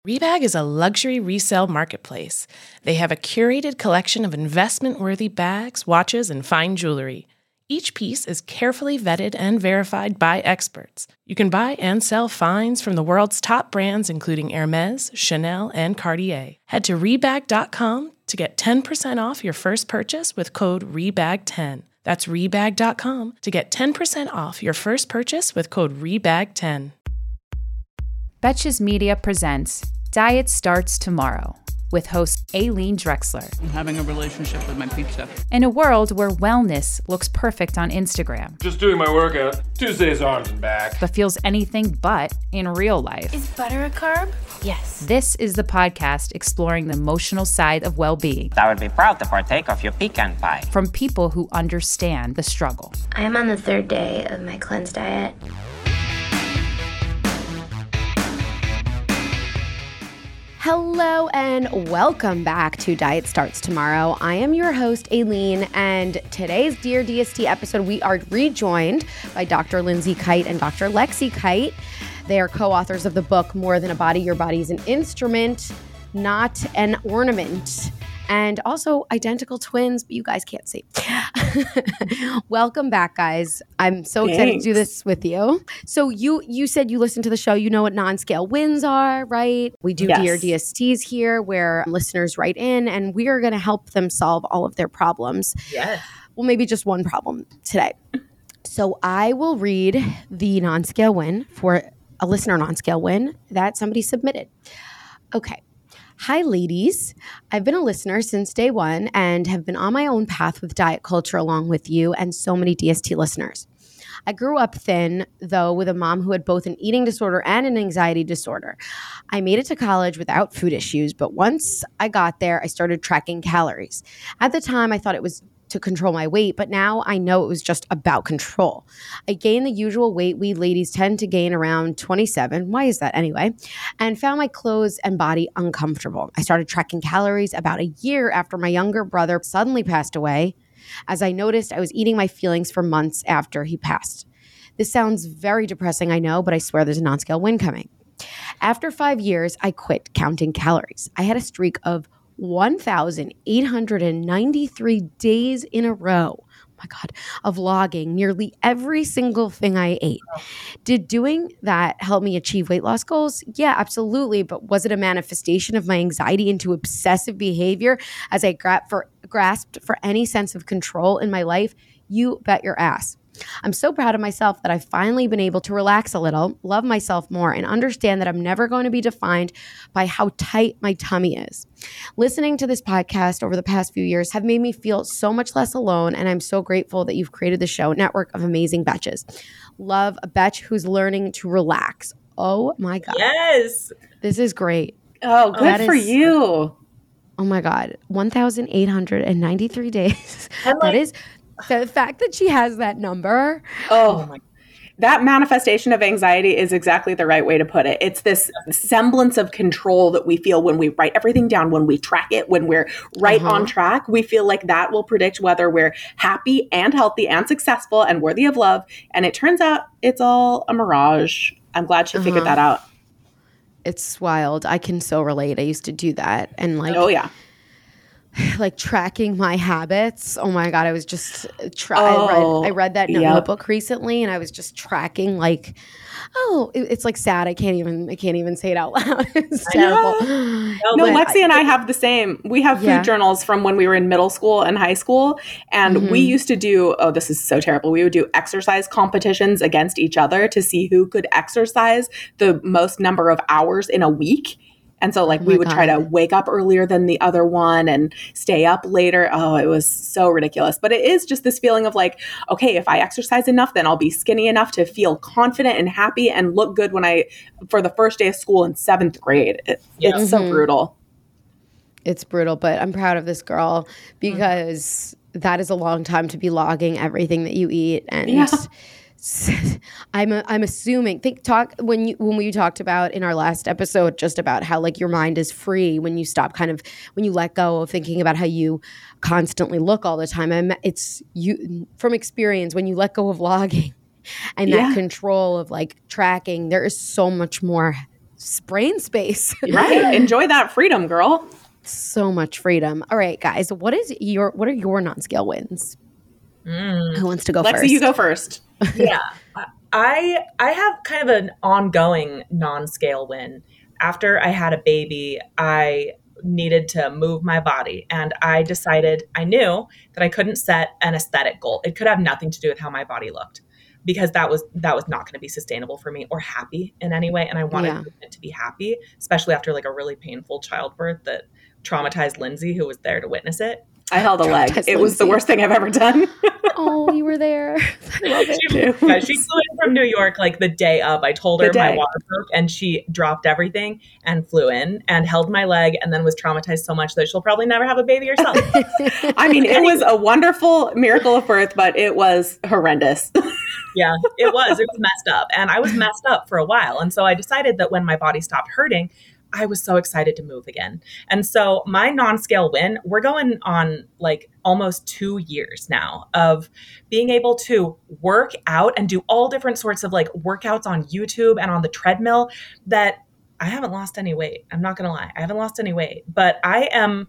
Rebag is a luxury resale marketplace. They have a curated collection of investment-worthy bags, watches, and fine jewelry. Each piece is carefully vetted and verified by experts. You can buy and sell finds from the world's top brands, including Hermes, Chanel, and Cartier. Head to Rebag.com to get 10% off your first purchase with code REBAG10. That's Rebag.com to get 10% off your first purchase with code REBAG10. Betches Media presents Diet Starts Tomorrow with host Aileen Drexler. I'm having a relationship with my pizza. In a world where wellness looks perfect on Instagram, Just doing my workout. Tuesdays arms and back. but feels anything but in real life. Is butter a carb? Yes. This is the podcast exploring the emotional side of well-being I would be proud to partake of your pecan pie. from people who understand the struggle. I am on the third day of my cleanse diet. Hello and welcome back to Diet Starts Tomorrow. I am your host, Aileen, and today's Dear DST episode, we are rejoined by Dr. Lindsay Kite and Dr. Lexi Kite. They are co-authors of the book, More Than a Body, Your Body is an Instrument, Not an Ornament, and also identical twins, but you guys can't see. Welcome back, guys. I'm so excited to do this with you. So you said you listened to the show. You know what non-scale wins are, right? We do Dear DSTs here where listeners write in and we are going to help them solve all of their problems. Yes. Well, maybe just one problem today. So I will read the non-scale win for a listener non-scale win that somebody submitted. Okay. Hi, ladies. I've been a listener since day one and have been on my own path with diet culture along with you and so many DST listeners. I grew up thin, though, with a mom who had both an eating disorder and an anxiety disorder. I made it to college without food issues, but once I got there, I started tracking calories. At the time, I thought it was to control my weight, but now I know it was just about control. I gained the usual weight we ladies tend to gain around 27. Why is that anyway? And found my clothes and body uncomfortable. I started tracking calories about a year after my younger brother suddenly passed away, as I noticed I was eating my feelings for months after he passed. This sounds very depressing, I know, but I swear there's a non-scale win coming. After 5 years, I quit counting calories. I had a streak of 1,893 days in a row, oh my God, of logging nearly every single thing I ate. Did doing that help me achieve weight loss goals? Yeah, absolutely. But was it a manifestation of my anxiety into obsessive behavior as I grasped for any sense of control in my life? You bet your ass. I'm so proud of myself that I've finally been able to relax a little, love myself more, and understand that I'm never going to be defined by how tight my tummy is. Listening to this podcast over the past few years have made me feel so much less alone, and I'm so grateful that you've created the show network of amazing betches. Love a betch who's learning to relax. Oh my God. Yes. This is great. Oh, good for you. Oh my God. 1,893 days. And that is... The fact that she has that number. Oh, that manifestation of anxiety is exactly the right way to put it. It's this semblance of control that we feel when we write everything down, when we track it, when we're right on track. We feel like that will predict whether we're happy and healthy and successful and worthy of love. And it turns out it's all a mirage. I'm glad she figured that out. It's wild. I can so relate. I used to do that. And oh, yeah. Like tracking my habits. Oh my God. I was just I read that notebook recently and I was just tracking it's like sad. I can't even say it out loud. It's terrible. No, Lexi and I have the same. We have food journals from when we were in middle school and high school. And we used to do, this is so terrible. We would do exercise competitions against each other to see who could exercise the most number of hours in a week. And so we would try to wake up earlier than the other one and stay up later. Oh, it was so ridiculous. But it is just this feeling of okay, if I exercise enough, then I'll be skinny enough to feel confident and happy and look good for the first day of school in 7th grade. It's so brutal. It's brutal, but I'm proud of this girl because that is a long time to be logging everything that you eat. And I'm assuming when we talked about in our last episode just about how your mind is free when you stop when you let go of thinking about how you constantly look all the time. It's you from experience when you let go of logging and that control of tracking, there is so much more brain space. Right. Enjoy that freedom, girl. So much freedom. All right, guys. What are your non-scale wins? Who wants to go Lexi, first? you go first. Yeah. I have kind of an ongoing non-scale win. After I had a baby, I needed to move my body, and I knew that I couldn't set an aesthetic goal. It could have nothing to do with how my body looked, because that was not going to be sustainable for me or happy in any way. And I wanted it to be happy, especially after like a really painful childbirth that traumatized Lindsay, who was there to witness it. I held a leg. It was the worst thing I've ever done. Oh, you were there. I love it. She flew in from New York like the day of. I told her my water broke, and she dropped everything and flew in and held my leg, and then was traumatized so much that she'll probably never have a baby herself. I mean, it was a wonderful miracle of birth, but it was horrendous. Yeah, it was messed up. And I was messed up for a while. And so I decided that when my body stopped hurting, I was so excited to move again. And so my non-scale win, we're going on like almost 2 years now of being able to work out and do all different sorts of like workouts on YouTube and on the treadmill, that I haven't lost any weight. I'm not going to lie. I haven't lost any weight, but I'm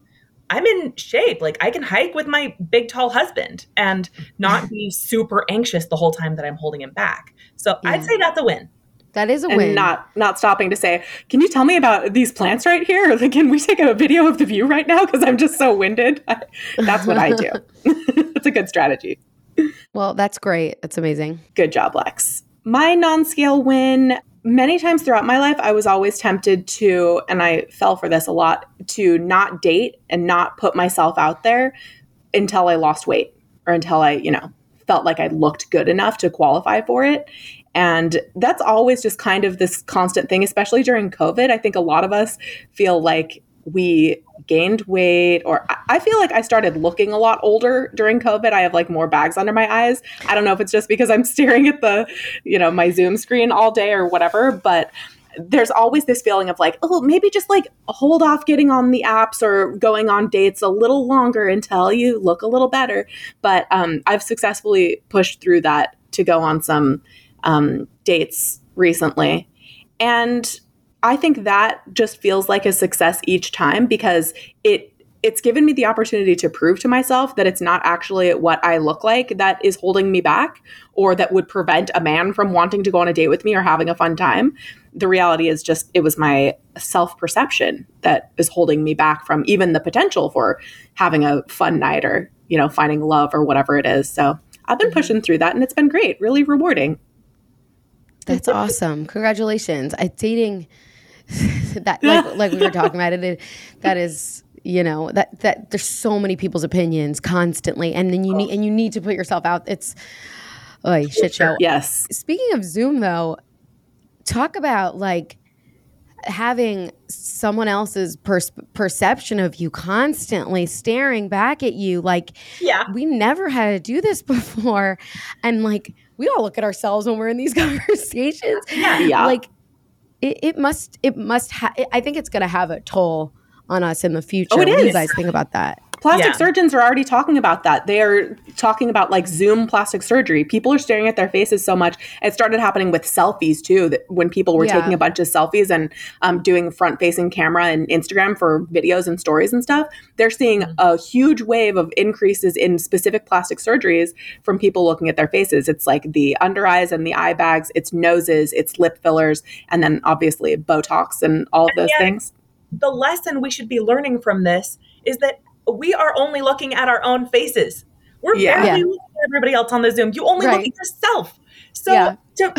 in shape. Like I can hike with my big, tall husband and not be super anxious the whole time that I'm holding him back. So I'd say that's a win. That is a and win. Not stopping to say, can you tell me about these plants right here? Or like, can we take a video of the view right now? Because I'm just so winded. That's what I do. It's a good strategy. Well, that's great. That's amazing. Good job, Lex. My non-scale win, many times throughout my life, I was always tempted to, and I fell for this a lot, to not date and not put myself out there until I lost weight or until I, felt like I looked good enough to qualify for it. And that's always just kind of this constant thing, especially during COVID. I think a lot of us feel like we gained weight, or I feel like I started looking a lot older during COVID. I have like more bags under my eyes. I don't know if it's just because I'm staring at the, my Zoom screen all day or whatever, but there's always this feeling of like, oh, maybe just like hold off getting on the apps or going on dates a little longer until you look a little better. But I've successfully pushed through that to go on some dates recently. And I think that just feels like a success each time, because it's given me the opportunity to prove to myself that it's not actually what I look like that is holding me back, or that would prevent a man from wanting to go on a date with me or having a fun time. The reality is just, it was my self-perception that is holding me back from even the potential for having a fun night or, finding love or whatever it is. So I've been pushing through that, and it's been great, really rewarding. That's awesome. Congratulations. Dating that, like we were talking about it, that is, that there's so many people's opinions constantly, and then you need to put yourself out. It's shit show. Yes. Speaking of Zoom though, talk about like having someone else's perception of you constantly staring back at you. Like, we never had to do this before. And like, we all look at ourselves when we're in these conversations. Yeah. Like it must I think it's going to have a toll on us in the future. Oh, it is. What do you guys think about that? Plastic surgeons are already talking about that. They are talking about like Zoom plastic surgery. People are staring at their faces so much. It started happening with selfies too, that when people were taking a bunch of selfies and doing front-facing camera and Instagram for videos and stories and stuff. They're seeing a huge wave of increases in specific plastic surgeries from people looking at their faces. It's like the under eyes and the eye bags, it's noses, it's lip fillers, and then obviously Botox and all of those things. The lesson we should be learning from this is that we are only looking at our own faces. We're barely looking at everybody else on the Zoom. You only look at yourself. So,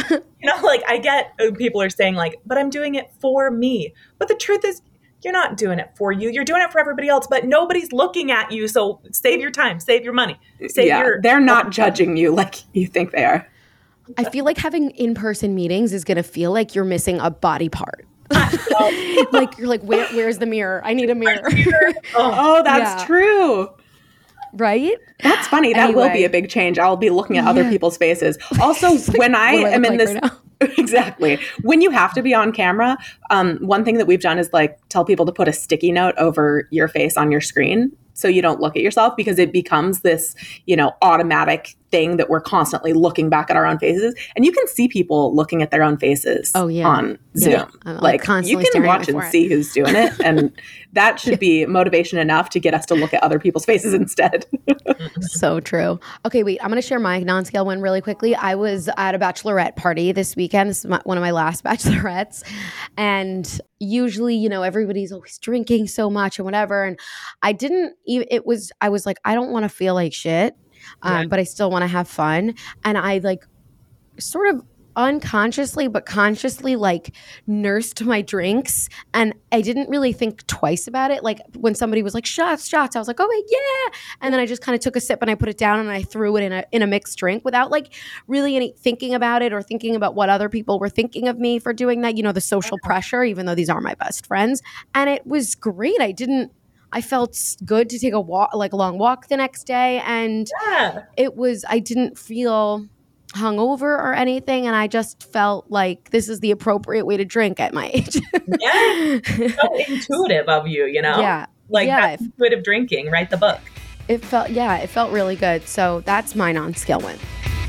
I get people are saying like, but I'm doing it for me. But the truth is, you're not doing it for you. You're doing it for everybody else, but nobody's looking at you. So save your time, save your money. They're not judging you like you think they are. I feel like having in-person meetings is going to feel like you're missing a body part. Like you're like, where's the mirror? I need a mirror. That's true. Right? That's funny. That will be a big change. I'll be looking at other people's faces. Also, when I am in this, exactly. When you have to be on camera, one thing that we've done is like tell people to put a sticky note over your face on your screen. so you don't look at yourself, because it becomes this, automatic thing that we're constantly looking back at our own faces. And you can see people looking at their own faces on Zoom. Like you can watch and see who's doing it. And that should be motivation enough to get us to look at other people's faces instead. So true. Okay, wait, I'm going to share my non-scale win really quickly. I was at a bachelorette party this weekend. This is one of my last bachelorettes. And usually, everybody's always drinking so much and whatever. And I was like, I don't want to feel like shit. But I still want to have fun. And I sort of unconsciously but consciously nursed my drinks, and I didn't really think twice about it. Like when somebody was like shots, I was like, oh wait, yeah. And then I just kind of took a sip and I put it down and I threw it in a mixed drink without really thinking about it or thinking about what other people were thinking of me for doing that. The social pressure, even though these are my best friends. And it was great. I felt good to take a walk, a long walk the next day. And I didn't feel hungover or anything. And I just felt like this is the appropriate way to drink at my age. So intuitive of you, Yeah. That's intuitive drinking, write the book. It felt really good. So that's my non-scale win.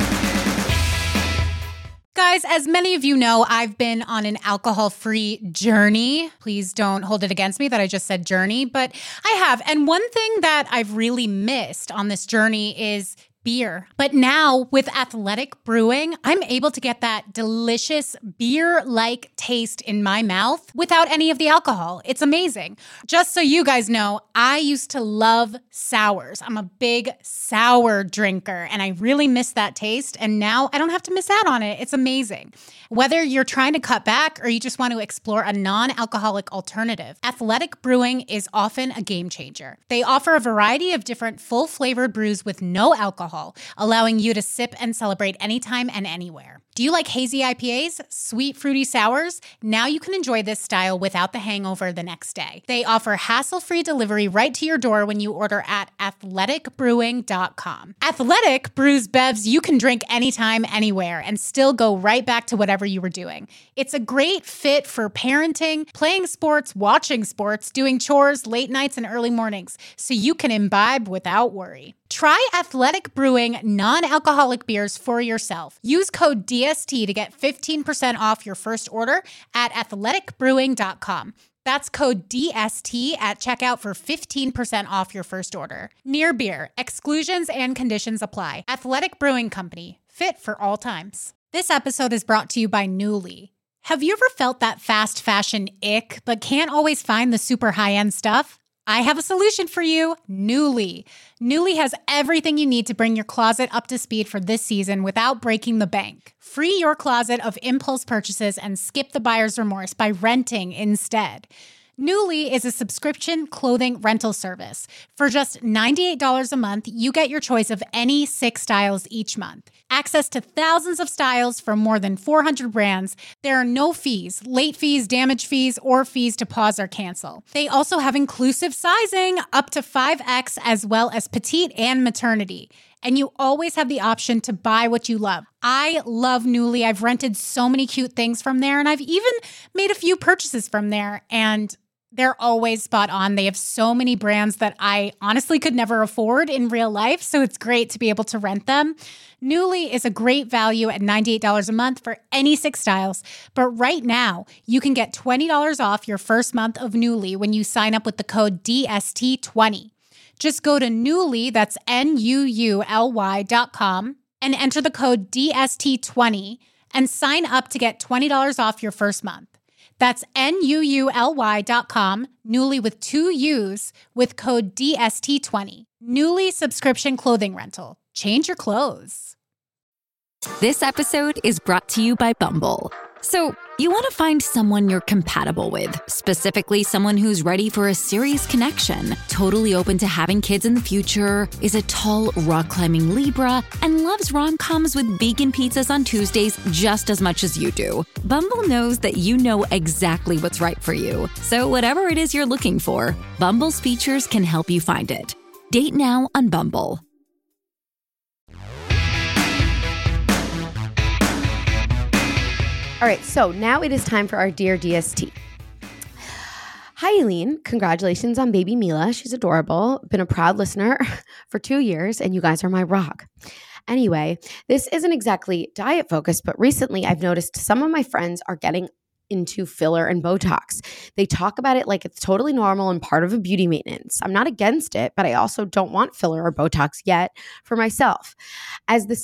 Guys, as many of you know, I've been on an alcohol-free journey. Please don't hold it against me that I just said journey, but I have. And one thing that I've really missed on this journey is beer. But now with Athletic Brewing, I'm able to get that delicious beer-like taste in my mouth without any of the alcohol. It's amazing. Just so you guys know, I used to love sours. I'm a big sour drinker, and I really miss that taste. And now I don't have to miss out on it. It's amazing. Whether you're trying to cut back or you just want to explore a non-alcoholic alternative, Athletic Brewing is often a game changer. They offer a variety of different full-flavored brews with no alcohol, allowing you to sip and celebrate anytime and anywhere. Do you like hazy IPAs, sweet fruity sours? Now you can enjoy this style without the hangover the next day. They offer hassle-free delivery right to your door when you order at athleticbrewing.com. Athletic brews bevs you can drink anytime, anywhere, and still go right back to whatever you were doing. It's a great fit for parenting, playing sports, watching sports, doing chores, late nights, and early mornings, so you can imbibe without worry. Try Athletic Brewing non-alcoholic beers for yourself. Use code DST to get 15% off your first order at athleticbrewing.com. That's code DST at checkout for 15% off your first order. Near Beer. Exclusions and conditions apply. Athletic Brewing Company. Fit for all times. This episode is brought to you by Nuuly. Have you ever felt that fast fashion ick, but can't always find the super high-end stuff? I have a solution for you, Nuuly. Nuuly has everything you need to bring your closet up to speed for this season without breaking the bank. Free your closet of impulse purchases and skip the buyer's remorse by renting instead. Nuuly is a subscription clothing rental service. For just $98 a month, you get your choice of any 6 styles each month. Access to thousands of styles from more than 400 brands. There are no fees, late fees, damage fees, or fees to pause or cancel. They also have inclusive sizing, up to 5X, as well as petite and maternity. And you always have the option to buy what you love. I love Nuuly. I've rented so many cute things from there, and I've even made a few purchases from there, and they're always spot on. They have so many brands that I honestly could never afford in real life, so it's great to be able to rent them. Nuuly is a great value at $98 a month for any 6 styles, but right now you can get $20 off your first month of Nuuly when you sign up with the code DST20. Just go to Nuuly, that's NUULY.com, and enter the code DST20 and sign up to get $20 off your first month. That's NUULY.com, Nuuly with 2 U's, with code DST20. Nuuly subscription clothing rental. Change your clothes. This episode is brought to you by Bumble. So, you want to find someone you're compatible with, specifically someone who's ready for a serious connection, totally open to having kids in the future, is a tall, rock-climbing Libra, and loves rom-coms with vegan pizzas on Tuesdays just as much as you do. Bumble knows that you know exactly what's right for you. So whatever it is you're looking for, Bumble's features can help you find it. Date now on Bumble. All right, so now it is time for our Dear DST. Hi, Aileen. Congratulations on baby Mila. She's adorable. Been a proud listener for 2 years, and you guys are my rock. Anyway, this isn't exactly diet focused, but recently I've noticed some of my friends are getting into filler and Botox. They talk about it like it's totally normal and part of a beauty maintenance. I'm not against it, but I also don't want filler or Botox yet for myself. At the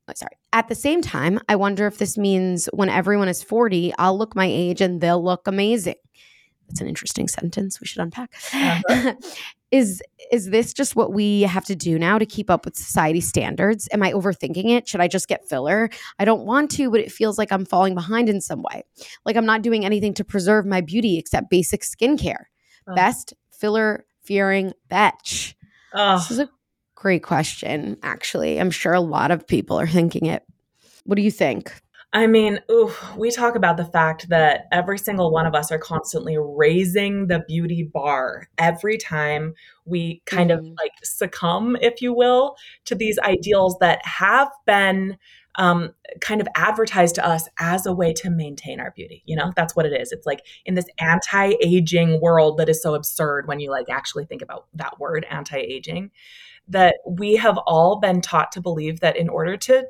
same time, I wonder if this means when everyone is 40, I'll look my age and they'll look amazing. That's an interesting sentence we should unpack. Uh-huh. Is this just what we have to do now to keep up with society standards? Am I overthinking it? Should I just get filler? I don't want to, but it feels like I'm falling behind in some way. Like I'm not doing anything to preserve my beauty except basic skincare. Best filler fearing betch. This is a great question, actually. I'm sure a lot of people are thinking it. What do you think? I mean, we talk about the fact that every single one of us are constantly raising the beauty bar every time we kind of like succumb, if you will, to these ideals that have been kind of advertised to us as a way to maintain our beauty. You know, that's what it is. It's like in this anti-aging world that is so absurd when you like actually think about that word, anti-aging, that we have all been taught to believe that in order to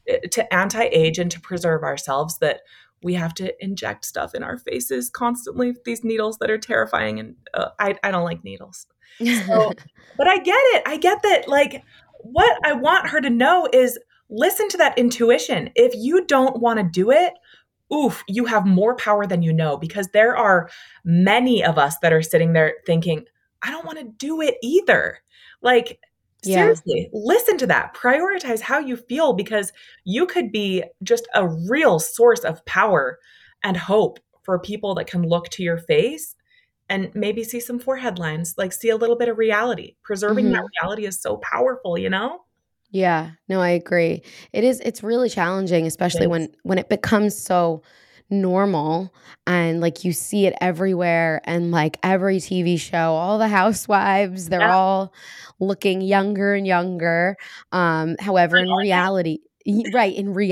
anti-age and to preserve ourselves, that we have to inject stuff in our faces constantly, these needles that are terrifying. And I don't like needles. So, but I get it. I get that. Like, what I want her to know is listen to that intuition. If you don't want to do it, you have more power than you know, because there are many of us that are sitting there thinking, I don't want to do it either. Like, seriously, listen to that. Prioritize how you feel, because you could be just a real source of power and hope for people that can look to your face and maybe see some forehead lines, like see a little bit of reality. Preserving that reality is so powerful, you know? Yeah, no, I agree. It's really challenging, especially when it becomes so normal and like you see it everywhere, and like every TV show, all the housewives, they're all looking younger and younger. However, in reality, like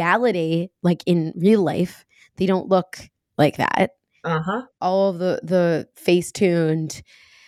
in real life, they don't look like that. All of the face-tuned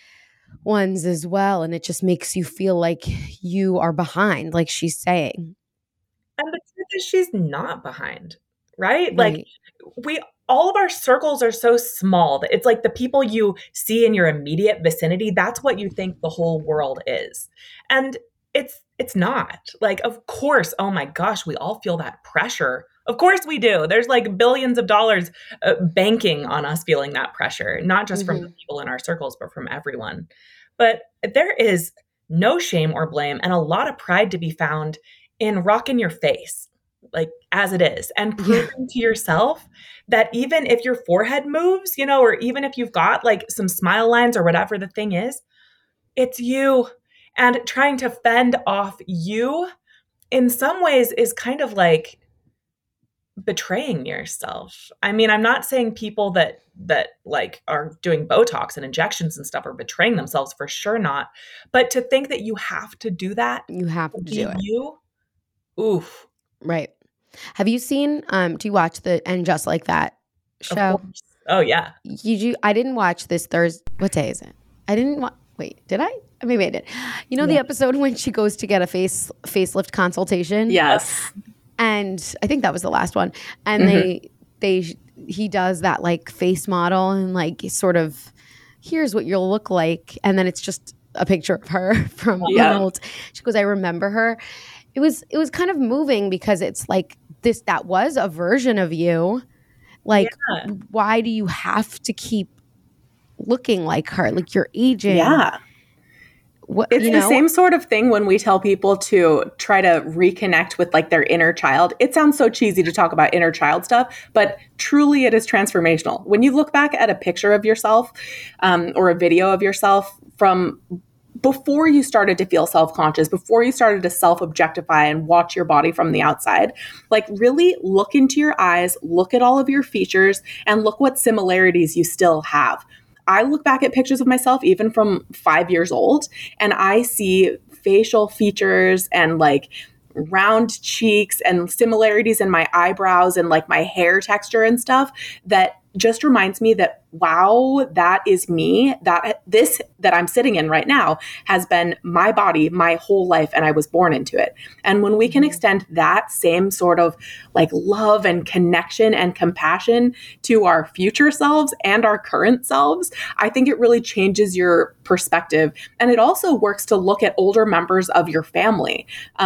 ones as well, and it just makes you feel like you are behind, like she's saying. And the truth is, she's not behind, right? Like all of our circles are so small that it's like the people you see in your immediate vicinity, that's what you think the whole world is. And it's not. Like, of course, oh my gosh, we all feel that pressure. Of course we do. There's like billions of dollars banking on us feeling that pressure, not just from the people in our circles, but from everyone. But there is no shame or blame and a lot of pride to be found in rocking your face, like as it is, and proving to yourself that even if your forehead moves, you know, or even if you've got like some smile lines or whatever the thing is, it's you. And trying to fend off you in some ways is kind of like betraying yourself. I mean, I'm not saying people that like are doing Botox and injections and stuff are betraying themselves, for sure not. But to think that you have to do that, you have to do it. Oof. Right. Have you seen, do you watch the And Just Like That show? Oh, yeah. I didn't watch this Thursday. What day is it? I didn't wait, did I? Maybe I did. You know the episode when she goes to get a facelift consultation? Yes. And I think that was the last one. And he does that like face model and like sort of, here's what you'll look like. And then it's just a picture of her from old. She goes, I remember her. It was kind of moving because it's like that was a version of you. Like, why do you have to keep looking like her? Like, you're aging. Yeah. It's the same sort of thing when we tell people to try to reconnect with like their inner child. It sounds so cheesy to talk about inner child stuff, but truly it is transformational. When you look back at a picture of yourself or a video of yourself from before you started to feel self-conscious, before you started to self-objectify and watch your body from the outside, like really look into your eyes, look at all of your features, and look what similarities you still have. I look back at pictures of myself even from 5 years old, and I see facial features and like round cheeks and similarities in my eyebrows and like my hair texture and stuff that just reminds me that wow, that is me. This that I'm sitting in right now has been my body my whole life, and I was born into it. And when we can extend that same sort of like love and connection and compassion to our future selves and our current selves, I think it really changes your perspective. And it also works to look at older members of your family.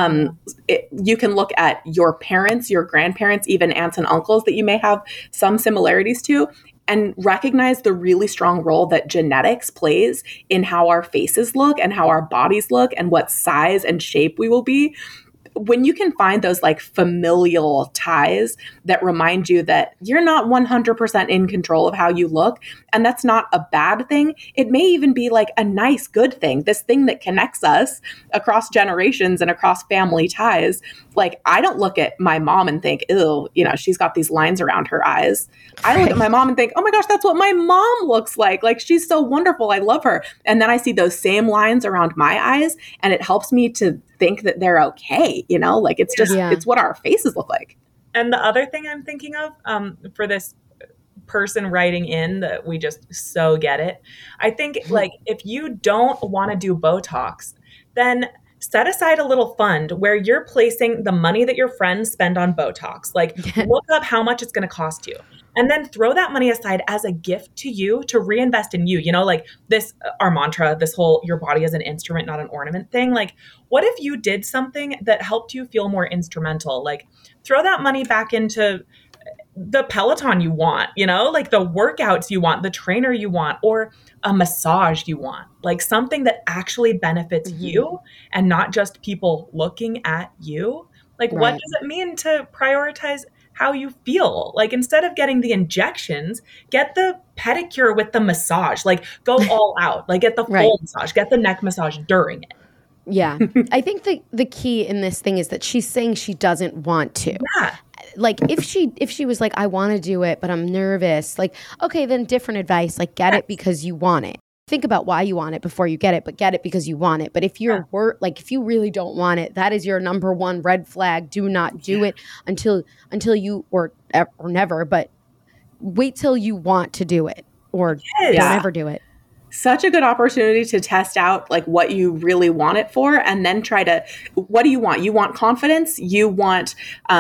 You can look at your parents, your grandparents, even aunts and uncles that you may have some similarities to, and recognize the really strong role that genetics plays in how our faces look and how our bodies look and what size and shape we will be. When you can find those like familial ties that remind you that you're not 100% in control of how you look, and that's not a bad thing. It may even be like a nice, good thing, this thing that connects us across generations and across family ties. Like, I don't look at my mom and think, ew, she's got these lines around her eyes. I look at my mom and think, oh my gosh, that's what my mom looks like. Like, she's so wonderful. I love her. And then I see those same lines around my eyes, and it helps me to think that they're okay. Like, it's just, it's what our faces look like. And the other thing I'm thinking of for this person writing in that we just so get it. I think like if you don't want to do Botox, then set aside a little fund where you're placing the money that your friends spend on Botox. Like look up how much it's going to cost you. And then throw that money aside as a gift to you to reinvest in you. Like this, our mantra, this whole your body is an instrument, not an ornament thing. Like, what if you did something that helped you feel more instrumental? Like throw that money back into the Peloton you want, like the workouts you want, the trainer you want, or a massage you want, like something that actually benefits you and not just people looking at you. Like, what does it mean to prioritize how you feel? Like, instead of getting the injections, get the pedicure with the massage, like go all out, like get the full massage, get the neck massage during it. Yeah. I think the key in this thing is that she's saying she doesn't want to. Yeah. Like if she was like, I want to do it, but I'm nervous, like, okay, then different advice, like get it because you want it. Think about why you want it before you get it, but get it because you want it. But if you're if you really don't want it, that is your number one red flag. Do not do it until you or never, but wait till you want to do it or don't ever do it. Such a good opportunity to test out like what you really want it for, and then what do you want? You want confidence? You want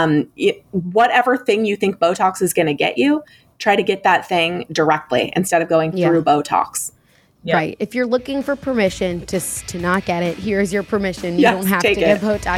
whatever thing you think Botox is going to get you, try to get that thing directly instead of going through Botox. Yep. Right. If you're looking for permission to not get it, here's your permission. You don't have to get Botox.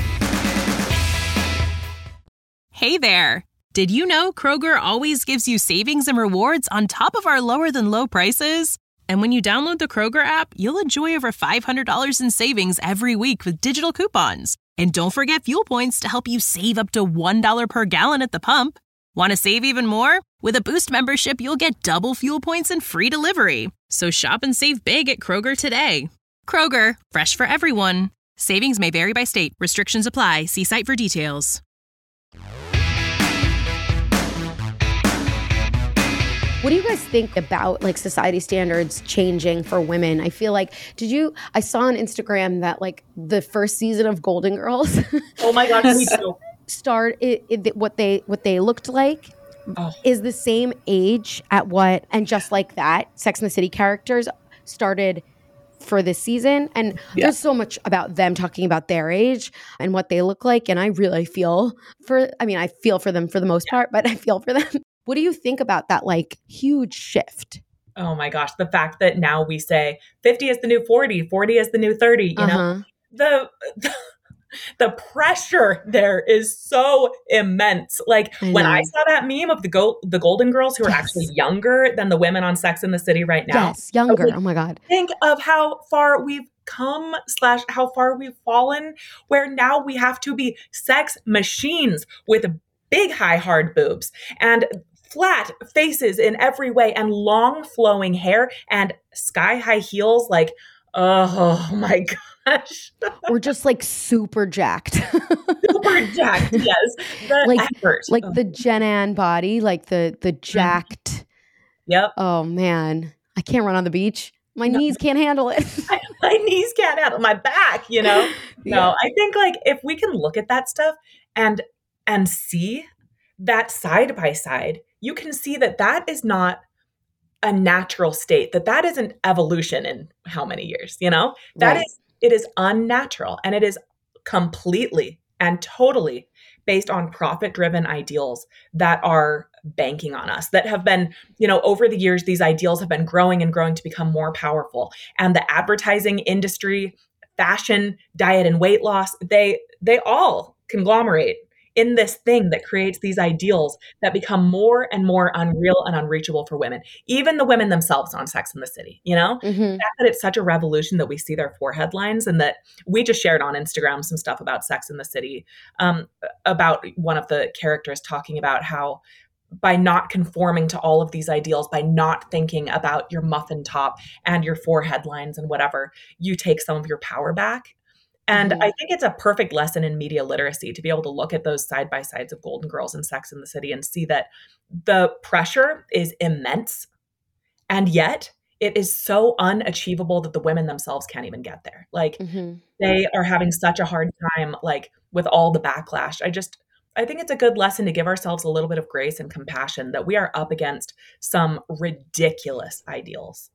Hey there. Did you know Kroger always gives you savings and rewards on top of our lower than low prices? And when you download the Kroger app, you'll enjoy over $500 in savings every week with digital coupons. And don't forget fuel points to help you save up to $1 per gallon at the pump. Want to save even more? With a Boost membership, you'll get double fuel points and free delivery. So shop and save big at Kroger today. Kroger, fresh for everyone. Savings may vary by state. Restrictions apply. See site for details. What do you guys think about like society standards changing for women? I feel like, I saw on Instagram that like the first season of Golden Girls. Oh my gosh, me too. What they looked like is the same age and just like that, Sex and the City characters started for this season. And there's so much about them talking about their age and what they look like. And I really feel for them for the most part, but I feel for them. What do you think about that like huge shift? Oh my gosh. The fact that now we say 50 is the new 40, 40 is the new 30, you know, the pressure there is so immense. Like when I saw that meme of the Golden Girls who are actually younger than the women on Sex and the City right now. Yes, younger. Oh my God. Think of how far we've come / how far we've fallen, where now we have to be sex machines with big, high, hard boobs and flat faces in every way and long flowing hair and sky high heels. Like, oh my gosh. We're just like super jacked. Super jacked, yes. The effort. Like the Jen Ann body, like the jacked. Yep. Oh man. I can't run on the beach. My knees can't handle it. My knees can't handle my back, you know? No, I think like if we can look at that stuff and see that side by side, you can see that is not a natural state, that isn't evolution in how many years, it is unnatural, and it is completely and totally based on profit-driven ideals that are banking on us, that have been, over the years, these ideals have been growing and growing to become more powerful. And the advertising industry, fashion, diet, and weight loss, they all conglomerate in this thing that creates these ideals that become more and more unreal and unreachable for women, even the women themselves on Sex and the City, The fact that it's such a revolution that we see their forehead lines, and that we just shared on Instagram some stuff about Sex and the City, about one of the characters talking about how by not conforming to all of these ideals, by not thinking about your muffin top and your forehead lines and whatever, you take some of your power back. And I think it's a perfect lesson in media literacy to be able to look at those side by sides of Golden Girls and Sex and the City and see that the pressure is immense. And yet it is so unachievable that the women themselves can't even get there. They are having such a hard time, with all the backlash. I think it's a good lesson to give ourselves a little bit of grace and compassion that we are up against some ridiculous ideals.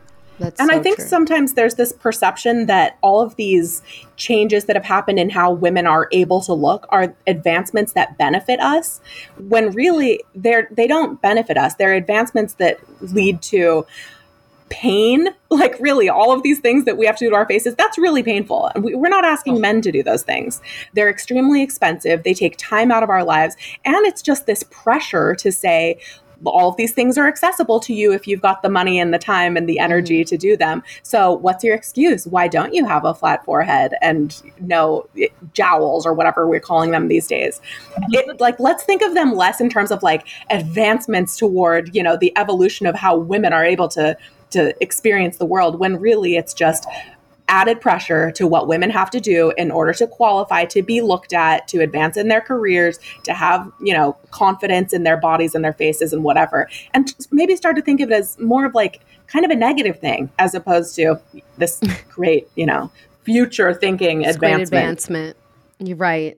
I think sometimes there's this perception that all of these changes that have happened in how women are able to look are advancements that benefit us, when really they don't benefit us. They're advancements that lead to pain. Really, all of these things that we have to do to our faces, that's really painful. And we're not asking men to do those things. They're extremely expensive. They take time out of our lives. And it's just this pressure to say, all of these things are accessible to you if you've got the money and the time and the energy to do them. So what's your excuse? Why don't you have a flat forehead and no jowls or whatever we're calling them these days? Let's think of them less in terms of advancements toward, the evolution of how women are able to experience the world, when really it's just added pressure to what women have to do in order to qualify, to be looked at, to advance in their careers, to have, confidence in their bodies and their faces and whatever. And maybe start to think of it as more of kind of a negative thing, as opposed to this great, future thinking advancement. You're right.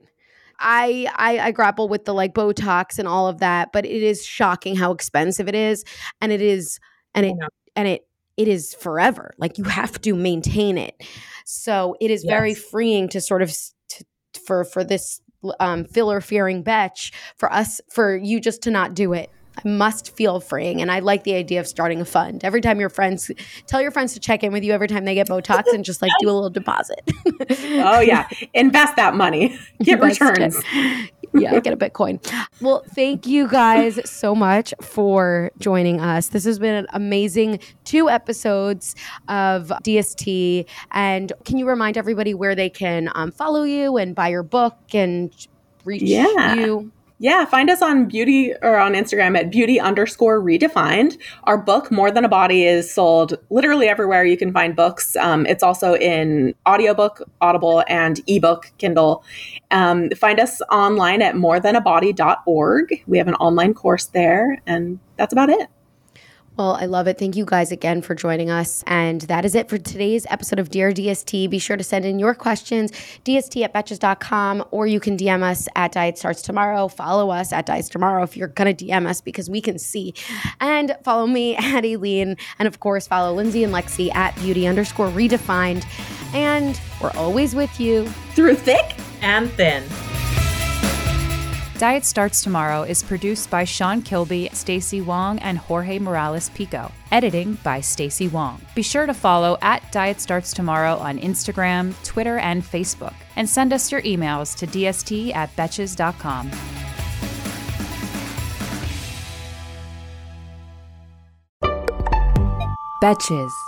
I grapple with the Botox and all of that, but it is shocking how expensive it is. And it is, it is forever. You have to maintain it. So it is very freeing to sort of for this filler-fearing betch, for you just to not do it. I must feel freeing. And I like the idea of starting a fund. Every time tell your friends to check in with you every time they get Botox and just do a little deposit. Oh yeah. Invest that money. Get returns. Yeah, get a Bitcoin. Well, thank you guys so much for joining us. This has been an amazing 2 episodes of DST. And can you remind everybody where they can follow you and buy your book and reach you? Yeah, find us on Instagram at beauty_redefined. Our book, More Than a Body, is sold literally everywhere you can find books. It's also in audiobook, Audible, and ebook, Kindle. Find us online at morethanabody.org. We have an online course there, and that's about it. Well, I love it. Thank you guys again for joining us. And that is it for today's episode of Dear DST. Be sure to send in your questions, dst@betches.com, or you can DM us at Diet Starts Tomorrow. Follow us at Diet Tomorrow if you're going to DM us, because we can see. And follow me at Aileen. And of course, follow Lindsay and Lexi at beauty_redefined. And we're always with you through thick and thin. Diet Starts Tomorrow is produced by Sean Kilby, Stacey Wong, and Jorge Morales Pico. Editing by Stacey Wong. Be sure to follow at Diet Starts Tomorrow on Instagram, Twitter, and Facebook. And send us your emails to dst@betches.com. Betches.